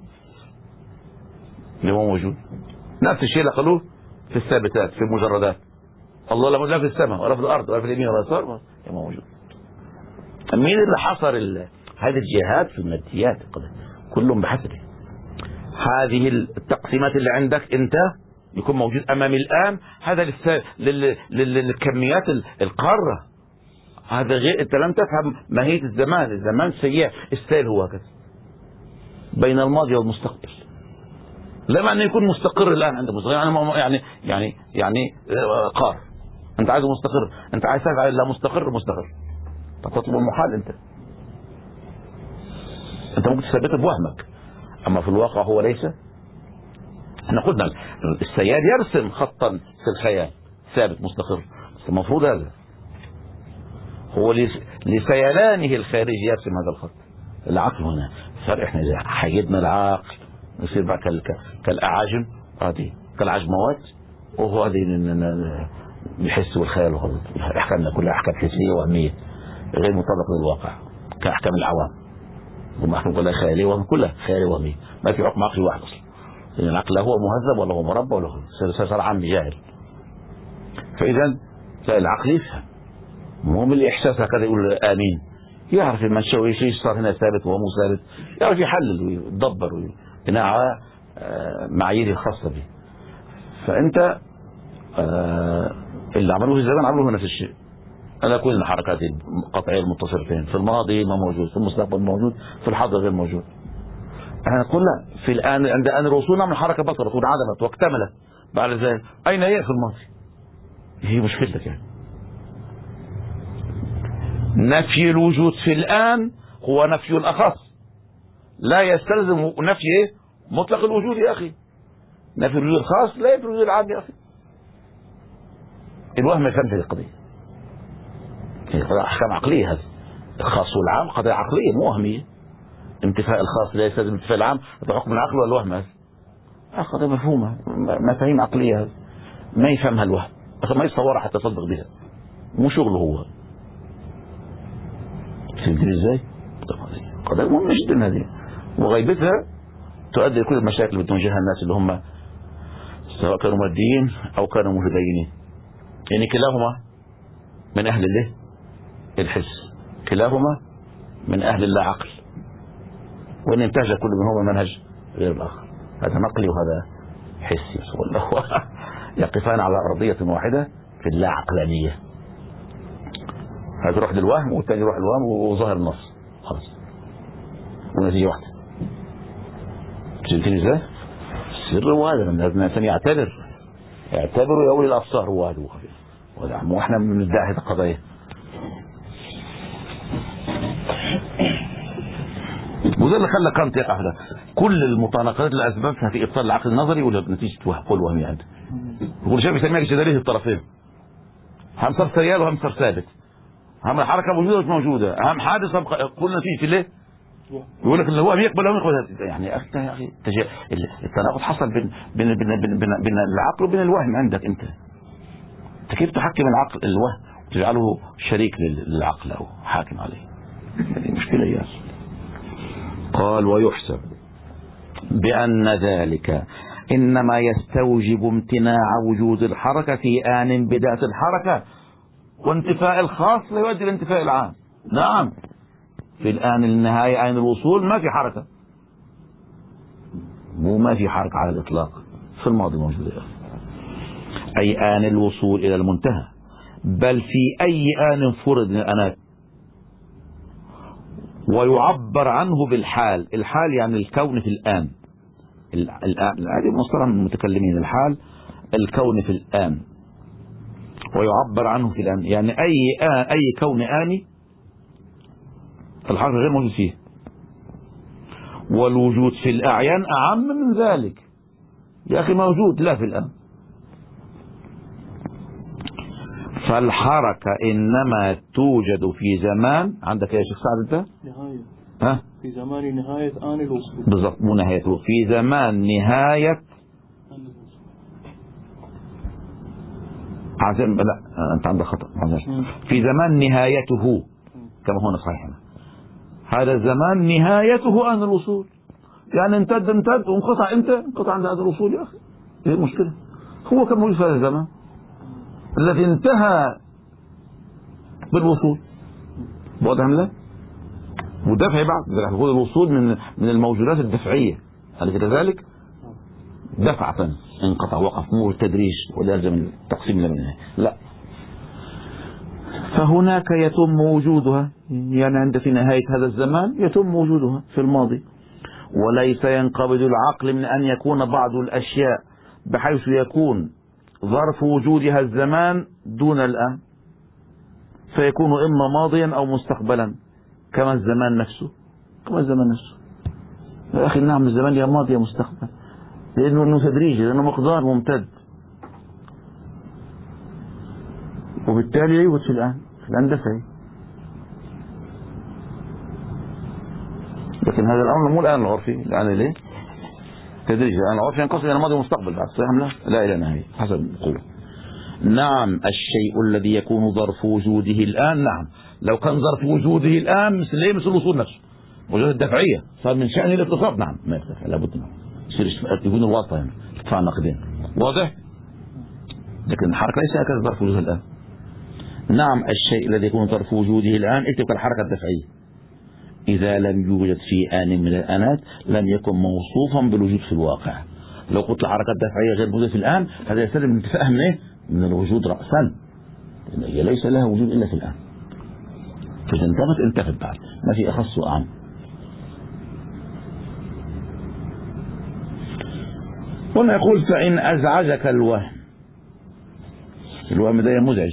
اللي هو موجود. نفس الشيء اللي قالوه في الثابتات في المجردات. الله لا موجود في السماء ولا في الأرض ولا في اليمين ولا في اليسار موجود. مين اللي حصر هذه الجهات في الماديات؟ كلهم بحسبه. هذه التقسيمات اللي عندك أنت يكون موجود أمامي الآن هذا للكميات القارة. هذا غير أنت لم تفهم ماهية الزمان. الزمان سيء السيل هو هكذا بين الماضي والمستقبل. لا معنى يكون مستقر الآن عند مستقر يعني قار. أنت عايزه مستقر، أنت عايز تفعل لا مستقر تطلب المحال. أنت ممكن تثبته بوهمك أما في الواقع هو ليس. احنا قلنا السيال يرسم خطا في الخيال ثابت مستقر، بس المفروض هذا هو لسيلانه الخارجي يرسم هذا الخط. العقل هنا فرق. احنا اذا حيدنا العقل نصير بقى كالاعاجم هذه كالعجموات، وهو هذه الحس والخيال وهذا احكامنا كلها احكام حسيه وهميه غير مطابقه للواقع كاحكام العوام. هم احكام كلها خياليه وكلها خياليه وهميه، ما في حكم عقلي واحد اصلا. لأن العقل لا هو مهذب ولا هو مربى ولا هو صار عام جاهل. فإذا العقل يفهم، مو من الإحساس هكذا يقول آمين، يعرف من شيء صار هنا ثابت وهو مو ثابت، يعرف يحلل ويدبر بناء على معاييره الخاصة به. فأنت اللي عملوه في الزمان عملوه نفس الشيء. أنا كل الحركات القطعية المتصلتين في الماضي ما موجود، في المستقبل موجود، في الحاضر غير موجود. احنا قلنا في الآن عند أن الوصول من الحركة بطلت وانعدمت واكتملت بعد ذلك. أين هي في الماضي؟ هي مشكلتك يعني. نفي الوجود في الآن هو نفي الأخص، لا يستلزم نفي مطلق الوجود يا أخي. نفي الوجود الخاص لا ينفي الوجود العام يا أخي. الوهم يفهم في القضية. أحكام عقلية هذه، الخاص والعام قضية عقلية مو وهمية. انتفاء الخاص لا يستلزم انتفاء العام، هذا حكم العقل ولا الوهم؟ هذا قضية مفهومة، مفاهيم عقلية هذه ما يفهمها الوهم، ما يتصورها حتى يصدق بها، مو شغله هو. فهمتني ازاي؟ قضايا مهمة جدا هذه، وغيبتها تؤدي لكل المشاكل اللي بتواجهها الناس اللي هم سواء كانوا ماديين او كانوا متدينين. يعني كلاهما من اهل الحس، كلاهما من اهل اللا عقل، وان انتهج كل منهما منهج غير الاخر. هذا نقلي وهذا حسي، والله يقفان على ارضية واحدة في اللا عقلانية. هذا يروح للوهم والثاني يروح للوهم وظاهر النص، خلاص ونتيجة واحدة. فهمتني ازاي؟ السر هو هذا، لازم الانسان يعتبر يا اولي الابصار، هو هذا واحنا بندعي هذه القضايا. وده اللي خلى كانت يقع هذا. كل المتناقضات اللي اسبابها في ابطال العقل النظري ونتيجه قول وهمي عنده. يقول شايف يسميها جداريه الطرفين، هم صار سيال وهم صار ثابت، هم الحركه موجوده مش موجوده، هم حادث كل نتيجه ليه؟ يقول لك اللي هو يقبل او يقبل. يعني يا اخي التناقض حصل بين العقل وبين الوهم عندك انت. كيف تحكم العقل الوهم وتجعله شريك للعقل او حاكم عليه؟ هذه مشكله يا أخي. قال ويحسب بأن ذلك إنما يستوجب امتناع وجود الحركة في آن بداية الحركة، وانتفاء الخاص لا يؤدي لانتفاء العام. نعم، في الآن النهاية آن الوصول ما في حركة، مو ما في حركة على الإطلاق، في الماضي موجودة أي آن الوصول إلى المنتهى، بل في أي آن فرض من الآنات. ويعبر عنه بالحال. الحال يعني الكون في الآن. هذه مصطلح المتكلمين. الحال الكون في الآن، ويعبر عنه في الآن يعني أي كون آني الحركة غير موجود فيه. والوجود في الأعيان أعم من ذلك يا أخي، موجود لا في الآن. فالحركة إنما توجد في زمان. عندك يا شيخ سعد أنت ها في زمان نهاية آن الوصول. بالضبط، مو نهايته، في زمان نهاية عزم. لا أنت عندك خطأ. في زمان نهايته كما هنا صحيح. هذا الزمان نهايته آن الوصول، يعني امتد وانقطع. انقطع عند هذا الوصول. يا أخي ايه المشكلة؟ هو كان موجود في هذا الزمان الذي انتهى بالوصول. واضح لا؟ ودفع بعد الوصول من الموجودات الدفعية، هل كذلك؟ دفعة انقطع، وقف، مو التدريج ولا يلزم التقسيم لمنها. لا، فهناك يتم وجودها، يعني عند في نهاية هذا الزمان يتم وجودها في الماضي. وليس ينقبض العقل من أن يكون بعض الأشياء بحيث يكون ظرف وجودها الزمان دون الآن، فيكون إما ماضيا أو مستقبلا كما الزمان نفسه. يا أخي نعم، الزمان يا ماضي يا مستقبل، لأنه تدريجي، لأنه مقدار ممتد، وبالتالي يوجد في الآن دفعي. لكن هذا الأمر مو الآن العرفي، الآن ليه؟ تدريجي. الآن العرفي ينقسم إلى ماضي ومستقبل بعد، صحيح لا إلى نهاية حسب القوة. نعم، الشيء الذي يكون ظرف وجوده الآن، نعم لو كان ظرف وجوده الآن مثل الوصول نفسه، وجود الدفعية صار من شأنه الاتصاف، نعم ما يرتفع، لابد منه يكون الواسطة هنا ارتفاع النقدين. واضح؟ لكن الحركة ليس هكذا ظرف وجوده الآن. نعم، الشيء الذي يكون ظرف وجوده الآن تلك الحركة الدفعية إذا لم يوجد في آن من الآنات لم يكن موصوفا بالوجود في الواقع. لو قلت الحركة الدفعية غير موجودة في الآن، هذا يستلزم انتفاءها من إيه؟ من الوجود رأسا، هي ليس لها وجود إلا في الآن، فإذا انتفت بعد، ما في أخص وأعم. هنا يقول فإن أزعجك الوهم ده مزعج،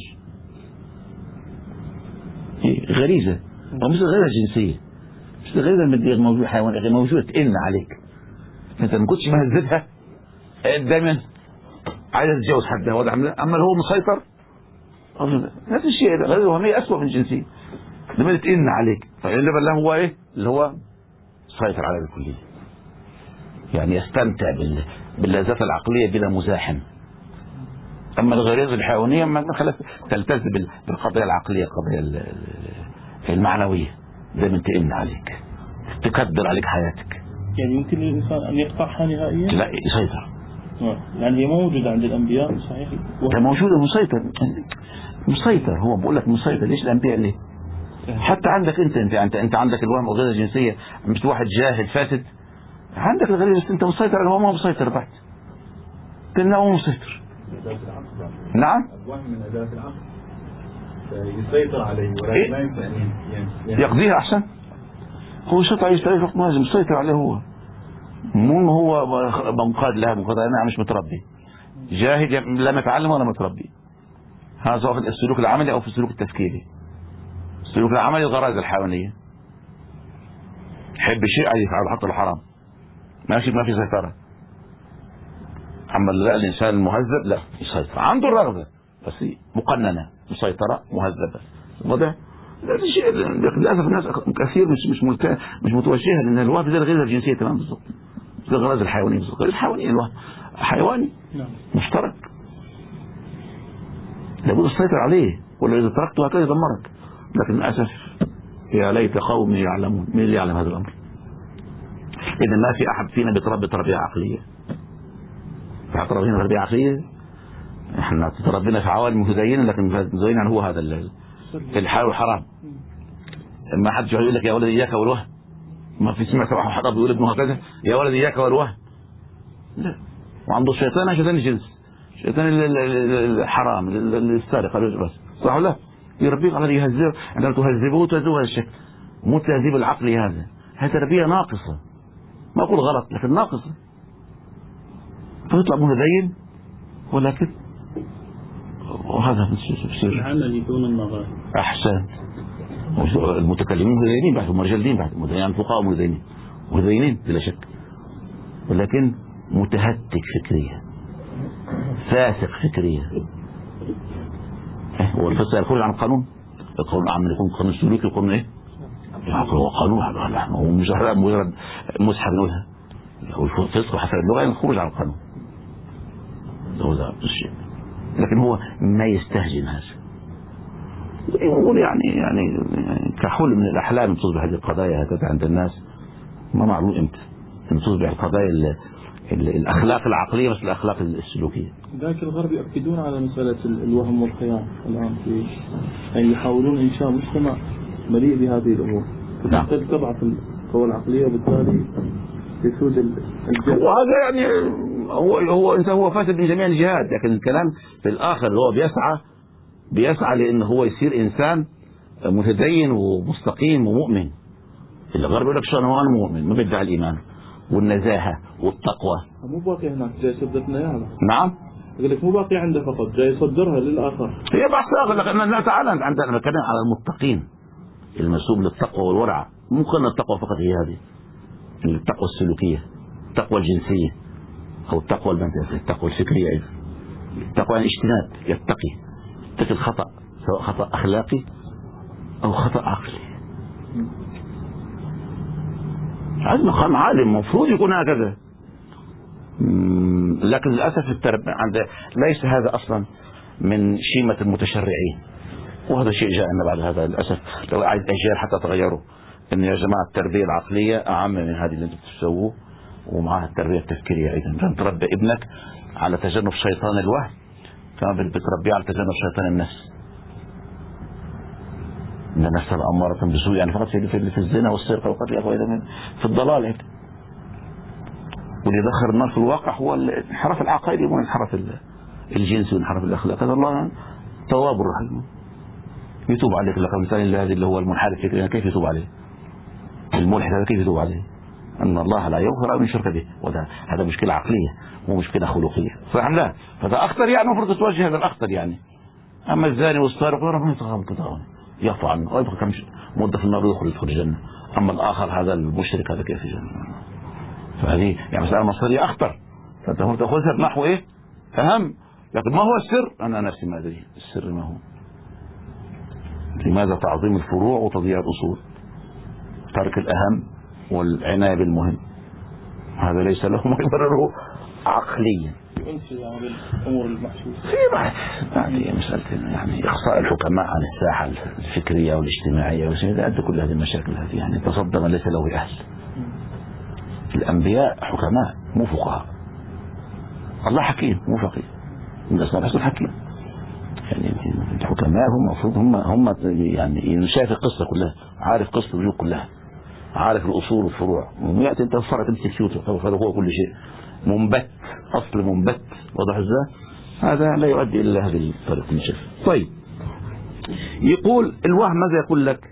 غريزة أو مثل غير جنسية، مثل غير المادية موجود حيوان غير موجودة تئن عليك، أنت ما كنتش مهذبها دائما عايز تتجوز حدها. واضح؟ أما هو مسيطر نفس الشيء، غير وهمية أسوأ من جنسية، لما تئن عليك فإن له هو إيه اللي هو سيطر على الكلية، يعني يستمتع باللذات العقلية بلا مزاحم. أما الغريزة الحيوانية ما خلاص تلتز بالقضية العقلية، القضية المعنوية، دائما تئن عليك، تكدر عليك حياتك. يعني يمكن للإنسان أن يقطعها نهائيا؟ لا، يسيطر. يعني هي موجودة عند الأنبياء صحيح؟ موجودة، مسيطر. هو بقول لك مسيطر. ليش الأنبياء ليه؟ حتى عندك أنت عندك الوهم والغريزة الجنسية، مش واحد جاهل فاسد عندك الغريزة، بس أنت مسيطر على هو ما مسيطر بعد، كأنه هو مسيطر. نعم، الوهم من أداة العقل يسيطر عليه، ولكن لا يمكن أن يقضيها أحسن. هو شطع يستعيش وقت لازم يسيطر عليه، مو هو منقاد لها، أنا مش متربي، جاهد لا متعلم ولا متربي. هذا سواء في السلوك العملي أو في السلوك التفكيري. السلوك العملي الغرائز الحيوانية، يحب شيء عايز يفعل حتى الحرام، ما في سيطرة. أما لا، الإنسان المهذب لا يسيطر، عنده الرغبة بس مقننة، مسيطرة مهذبة. واضح؟ للأسف الناس كثير مش متوجهة، لأن الوهم زي الغريزة الجنسية تمام بالضبط، زي الغرائز الحيوانية بالضبط. الغريزة الحيوانية الوهم حيواني مشترك، لابد السيطر عليه، ولا إذا تركته هكذا يدمرك. لكن للأسف يا ليت قوم يعلمون، مين اللي يعلم هذا الأمر؟ إذا ما في أحد فينا بيتربى تربية عقلية، تربينا تربية عقلية. احنا تربينا في عوالم متدينة، لكن متدين يعني هو هذا الحلال والحرام. ما حد يقول لك يا ولد إياك والوهم، ما في سمع واحد حرام بيقول ابنه هكذا يا ولد إياك والوهم، لا. وعنده شيطان الجنس، شيطان الحرام، السارق، بس صح ولا؟ يربيك على يهذبه، عندما تهذبوه تهذبوه هذا الشكل، مو التهذيب العقلي. هذه تربية ناقصة، ما أقول غلط لكن ناقصة، فيطلع متدين ولكن وهذا بصير العمل دون النظر. أحسن. المتكلمين متدينين بعد، هم رجال دين بعد، يعني فقهاء متدينين بلا شك، ولكن متهتك فكريا، فاسق فكريا. هو الفساد يخرج عن القانون، القانون العام يكون قانون سلوكي، يكون ايه؟ هو قانون، هو مجرد مسحة بنقولها، الفسق وحسب اللغة الخروج عن القانون، هو ده الشيء. لكن هو ما يستهجن هذا، يقول يعني كحلم من الأحلام تصبح هذه القضايا هكذا عند الناس، ما معلوم امتى ان تصبح القضايا الأخلاق العقلية بس الأخلاق السلوكية. ذاك الغرب يؤكدون على مسألة الوهم والخيال الآن، في يعني يحاولون إنشاء مجتمع مليء بهذه الأمور. نعم. تضعف القوى العقلية وبالتالي يسود الجهل. وهذا يعني هو فاسد من جميع الجهات، لكن الكلام في الآخر اللي هو بيسعى لأنه هو يصير إنسان متدين ومستقيم ومؤمن. الغرب يقول لك شو أنا مؤمن، ما بدعي الإيمان والنزاهة والتقوى. مو باقي هناك، جاي يصدقنا اياها. نعم. يقول لك مو باقي عنده فقط، جاي يصدرها للآخر. هي بحث آخر، لكن لا تعالى عندنا بتكلم على المتقين المسوب للتقوى والورع. ممكن التقوى فقط هي هذه، التقوى السلوكية، التقوى الجنسية، أو التقوى المنطقية، التقوى الفكرية أيضا. التقوى يعني اجتناب، يتقي الخطأ، سواء خطأ أخلاقي أو خطأ عقلي. هذا مقام عالم المفروض يكون هكذا، لكن للأسف ليس هذا أصلا من شيمة المتشرعين، وهذا شيء جاءنا بعد هذا للأسف. لو عايز أجيال حتى تغيروا، إن يا جماعة التربية العقلية أعم من هذه اللي أنتم بتسووه، ومعها التربية التفكيرية أيضا. لن تربي ابنك على تجنب شيطان الوهم كما بتربيه على تجنب شيطان النفس. إن النفس الأمارة بالسوء، يعني فقط في الزنا والسرقة والقتل وغيرها في الضلال هيك. واللي يدخل النار في الواقع هو الانحراف العقائدي والانحراف الجنسي والانحراف الأخلاقي. هذا الله تواب الرحيم، يتوب عليك. لك مثال هذا اللي هو المنحرف فكريا، كيف يتوب عليه؟ الملحد هذا كيف يتوب عليه؟ أن الله لا يغفر من شرك به، هذا مشكلة عقلية مو مشكلة خلقية. فهم لا، فهذا أخطر، يعني المفروض تتوجه هذا الأخطر يعني. أما الزاني والسارق ربنا يعفو عنه ويبقى كم مدة في النار ويدخل الجنة. أما الآخر هذا المشرك هذا كيف الجنة؟ فهذه يعني مسألة مصيرية أخطر، فأنت تأخذها بنحو إيه أهم. لكن ما هو السر؟ أنا نفسي ما أدري السر ما هو. لماذا تعظيم الفروع وتضييع الأصول؟ ترك الأهم والعناية بالمهم، هذا ليس له ما يبرره عقليا. الأمور المحسوسة في بحث يعني مسألة يعني إخصاء الحكماء عن الساحة الفكرية والاجتماعية وأدى كل هذه المشاكل هذه. يعني تصدى من ليس له أهل. الأنبياء حكماء مو فقهاء. الله حكيم مو فقيه، من أسماء الحسن حكيم. يعني الحكماء هم المفروض هم يعني شايف القصة كلها، عارف قصة الوجوه كلها، عارف الأصول والفروع. يأتي أنت فرع تمسك فيه هذا هو كل شيء منبت، أصل منبت. واضح ازاي؟ هذا لا يؤدي إلا هذه الطريقة المشاكل. طيب، يقول الوهم ماذا يقول لك؟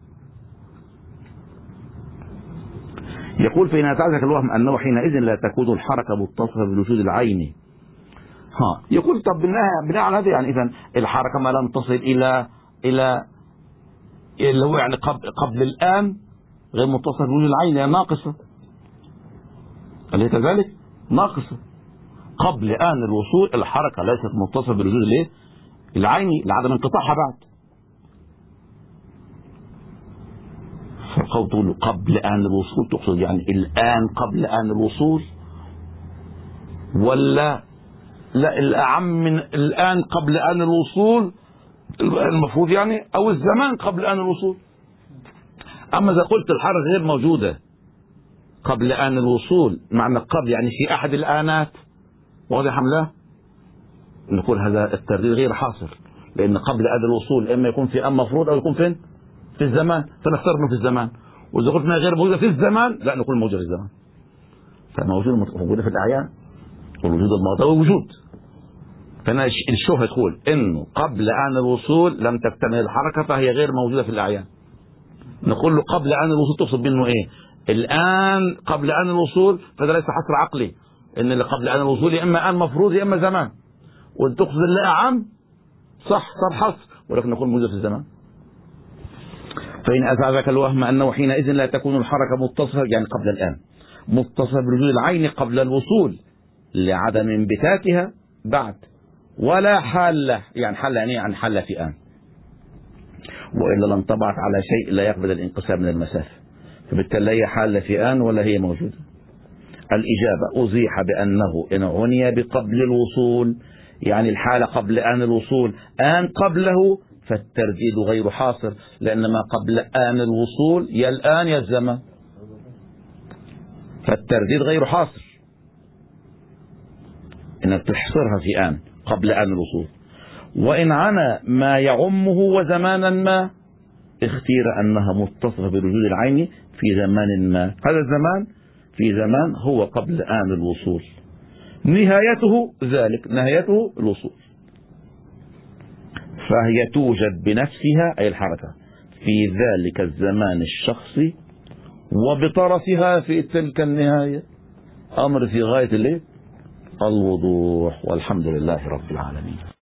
يقول فإن أتعزك الوهم أنه حينئذ لا تكون الحركة متصفة بوجود العين. يقول طب بناء على هذا يعني إذن الحركة ما لم تصل إلى اللي هو يعني قبل الآن غير متصل بوجود العين، يعني ناقصة. أليس كذلك؟ ناقصة. قبل آن الوصول الحركة ليست متصلة بوجود العين لعدم انقطاعها بعد. فالقول تقول قبل آن الوصول تقصد يعني الآن قبل آن الوصول، ولا لا الأعم من الآن قبل آن الوصول المفروض يعني، أو الزمان قبل آن الوصول. أما إذا قلت الحركة غير موجودة قبل آن الوصول، معنى قبل يعني في أحد الآنات، واضح أم لا؟ نقول هذا الترديد غير حاصل، لأن قبل آن الوصول إما يكون في آن مفروض أو يكون فين؟ في الزمان، فنفترض انه في الزمان. وإذا قلنا غير موجودة في الزمان، لا نقول موجودة في الزمان. فموجودة في الأعيان، والوجود الماضي هو وجود. فأنا الشبهة تقول إنه قبل آن الوصول لم تكتمل الحركة فهي غير موجودة في الأعيان. نقول له قبل آن الوصول تقصد منه إيه؟ الآن قبل آن الوصول، فهذا ليس حصر عقلي، إن اللي قبل آن الوصول يا إما آن مفروض يا إما زمان. وتقصد اللي أعم صح صار حصر، ولكن نقول موجودة في الزمان. فإن أزعجك الوهم أنه حينئذ لا تكون الحركة متصلة يعني قبل الآن متصلة بوجود العين قبل الوصول لعدم انبتاتها بعد، ولا حالة يعني حالة يعني عن حالة في آن، وإلا لانطبعت على شيء لا يقبل الانقسام من المسافة، فبالتالي لا هي حالة في آن ولا هي موجودة. الإجابة أزيح بأنه إن عني بقبل الوصول، يعني الحالة قبل آن الوصول، آن قبله، فالترديد غير حاصر، لأن ما قبل آن الوصول يا الآن يا الزمان، فالترديد غير حاصر، إنك تحصرها في آن قبل آن الوصول. وإن عنا ما يعمه وزمانا ما، اختير أنها متصفة بوجود العين في زمان ما، هذا الزمان في زمان هو قبل آن الوصول، نهايته ذلك، نهايته الوصول، فهي توجد بنفسها أي الحركة في ذلك الزمان الشخصي وبطرفها في تلك النهاية. أمر في غاية الوضوح، والحمد لله رب العالمين.